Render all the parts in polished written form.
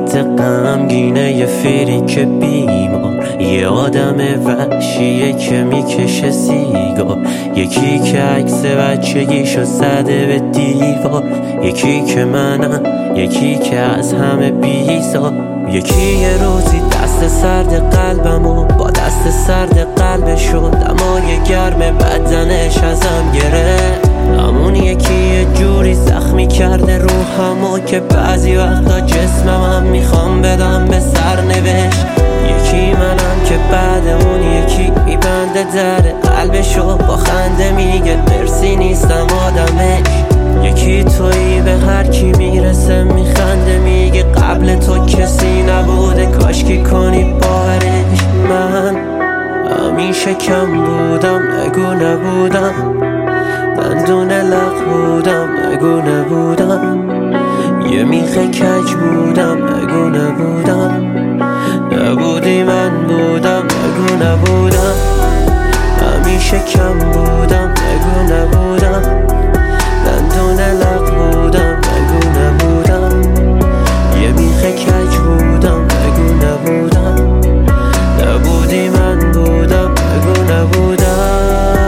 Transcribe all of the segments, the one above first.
صورت غمگینه یه فریک بیمار، یه آدم وحشیه که میکشه سیگار، یکی که عکس بچگیشو زده به دیوار، یکی که منم، یکی که از همه بیزار، یکی یه روزی دست سرد قلبمو با دست سرد قلب شد، دمای گرم بدنش ازم گرفت. همون یکی یه جوری زخمی کرده روحمو که بعضی وقتا جسمم میخوام بدم به سرنوشت. یکی منم که بعد اون یکی میبنده در قلبشو با خنده میگه مرسی نیستم آدمش. یکی تویی به هر کی میرسه میخنده میگه قبل تو کسی نبوده کاشکی کنی باورش. من همیشه کم بودم نگو نبودم، دندون لق بودم نگو نبودم، یه میخه کج بودم نگو نبودم، نبودی من بودم نگو نبودم. همیشه کم بودم نگو نبودم، دندون لق بودم نگو نبودم، یه میخه کج بودم نگو نبودم، نبودی من بودم نگو نبودم.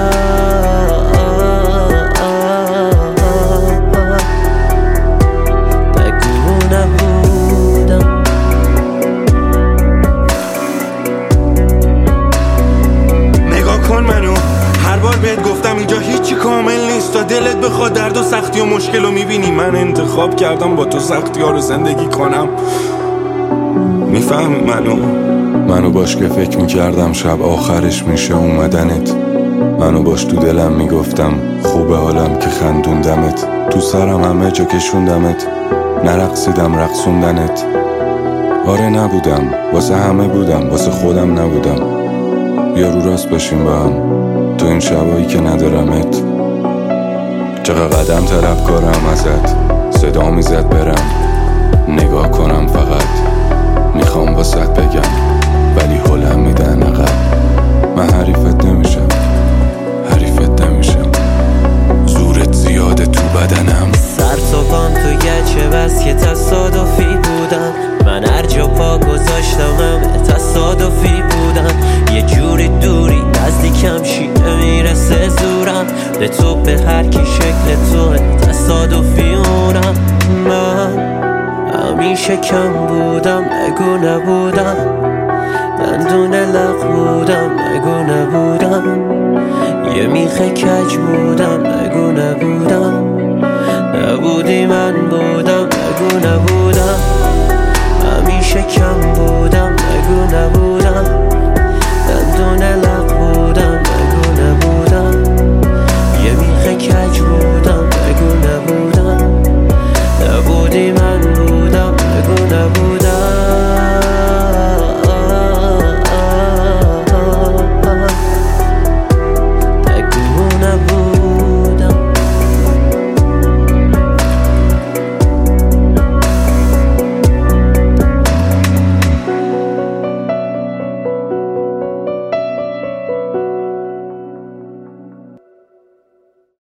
بهت گفتم اینجا هیچی کامل نیست تا دلت بخواد درد و سختی و مشکل رو میبینی. من انتخاب کردم با تو سختی ها رو زندگی کنم. میفهمی منو باش که فکر میکردم شب آخرش میشه اومدنت، منو باش تو دلم میگفتم خوبه حالم که خندوندمت، تو سرم همه جا کشوندمت، نرقصیدم رقصوندنت. آره نبودم واسه همه بودم واسه خودم نبودم. بیا رو راست باشیم با هم تو این شبایی که ندارمت. چقدر قدم طلبکارم ازت، صدا میزد برم نگاه کنم، فقط میخوام واسط بگم ولی حولم میدن عقب. من حریفت نمیشم، حریفت نمیشم، زورت زیاده تو بدنم. سر تا پام تو گچه بس که تصادفی بودم، من هر جا پا گذاشتم همه تصادفی بودم. یه جوری دوری نزدیکم شی نمیرسه زورم، به تو به هر کی شکل تو تصادفی اونم. من همیشه کم بودم نگو نبودم، دندون لق بودم نگو نبودم، یه میخه کج بودم